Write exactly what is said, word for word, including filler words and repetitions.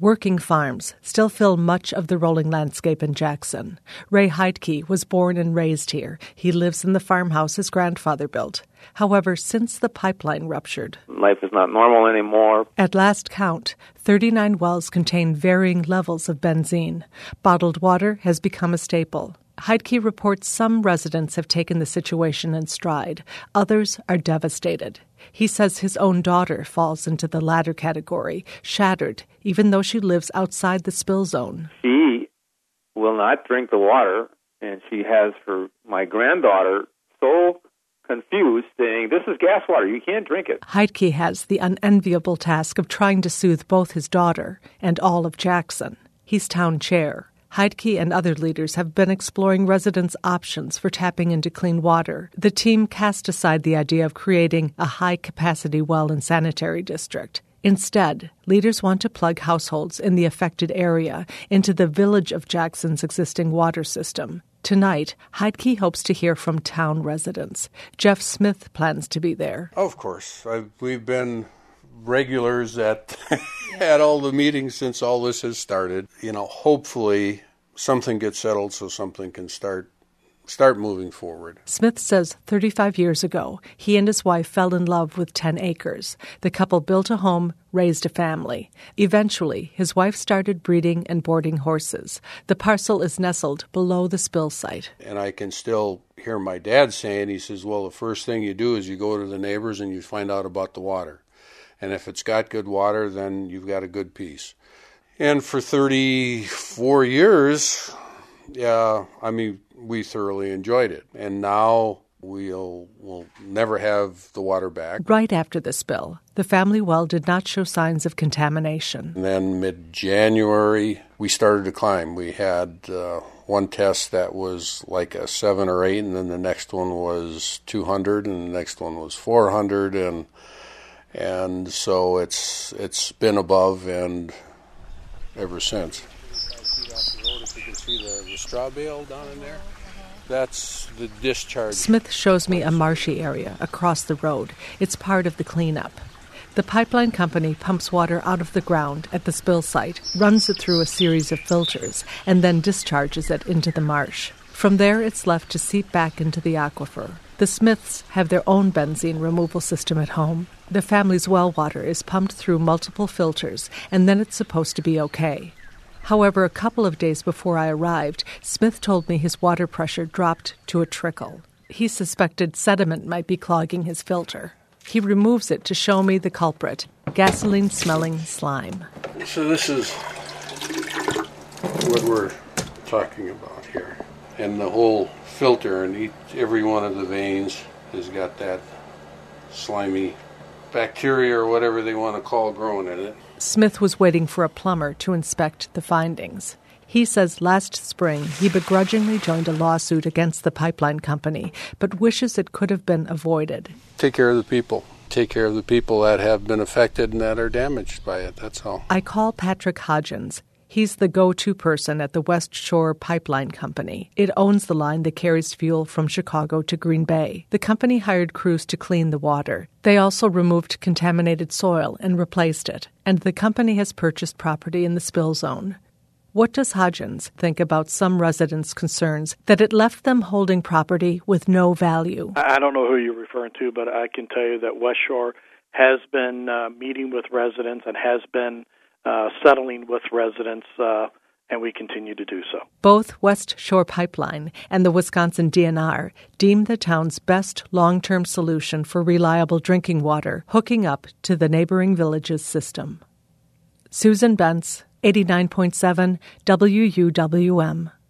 Working farms still fill much of the rolling landscape in Jackson. Ray Heidke was born and raised here. He lives in the farmhouse his grandfather built. However, since the pipeline ruptured, life is not normal anymore. At last count, thirty-nine wells contain varying levels of benzene. Bottled water has become a staple. Heidke reports some residents have taken the situation in stride. Others are devastated. He says his own daughter falls into the latter category, shattered, even though she lives outside the spill zone. She will not drink the water, and she has for my granddaughter so confused, saying, this is gas water, you can't drink it. Heidke has the unenviable task of trying to soothe both his daughter and all of Jackson. He's town chair. Heidke and other leaders have been exploring residents' options for tapping into clean water. The team cast aside the idea of creating a high-capacity well and sanitary district. Instead, leaders want to plug households in the affected area into the Village of Jackson's existing water system. Tonight, Heidke hopes to hear from town residents. Jeff Smith plans to be there. Of course. I've, we've been regulars at at all the meetings since all this has started. You know, hopefully something gets settled so something can start start moving forward. Smith says thirty-five years ago, he and his wife fell in love with ten acres. The couple built a home, raised a family. Eventually, his wife started breeding and boarding horses. The parcel is nestled below the spill site. And I can still hear my dad saying, he says, well, the first thing you do is you go to the neighbors and you find out about the water. And if it's got good water, then you've got a good piece. And for thirty-four years, yeah, I mean, we thoroughly enjoyed it. And now we'll, we'll never have the water back. Right after the spill, the family well did not show signs of contamination. And then mid-January, we started to climb. We had uh, one test that was like a seven or eight, and then the next one was two hundred, and the next one was four hundred, and And so it's it's been above and ever since. If you can see the, the straw bale down in there, that's the discharge. Smith shows me a marshy area across the road. It's part of the cleanup. The pipeline company pumps water out of the ground at the spill site, runs it through a series of filters, and then discharges it into the marsh. From there, it's left to seep back into the aquifer. The Smiths have their own benzene removal system at home. The family's well water is pumped through multiple filters, and then it's supposed to be okay. However, a couple of days before I arrived, Smith told me his water pressure dropped to a trickle. He suspected sediment might be clogging his filter. He removes it to show me the culprit, gasoline-smelling slime. So this is what we're talking about here. And the whole filter and each, every one of the veins has got that slimy bacteria or whatever they want to call growing in it. Smith was waiting for a plumber to inspect the findings. He says last spring he begrudgingly joined a lawsuit against the pipeline company, but wishes it could have been avoided. Take care of the people. Take care of the people that have been affected and that are damaged by it, that's all. I call Patrick Hodgins. He's the go-to person at the West Shore Pipeline Company. It owns the line that carries fuel from Chicago to Green Bay. The company hired crews to clean the water. They also removed contaminated soil and replaced it. And the company has purchased property in the spill zone. What does Hodgins think about some residents' concerns that it left them holding property with no value? I don't know who you're referring to, but I can tell you that West Shore has been uh, meeting with residents and has been Uh, settling with residents, uh, and we continue to do so. Both West Shore Pipeline and the Wisconsin D N R deem the town's best long-term solution for reliable drinking water hooking up to the neighboring village's system. Susan Bentz, eighty-nine point seven W U W M.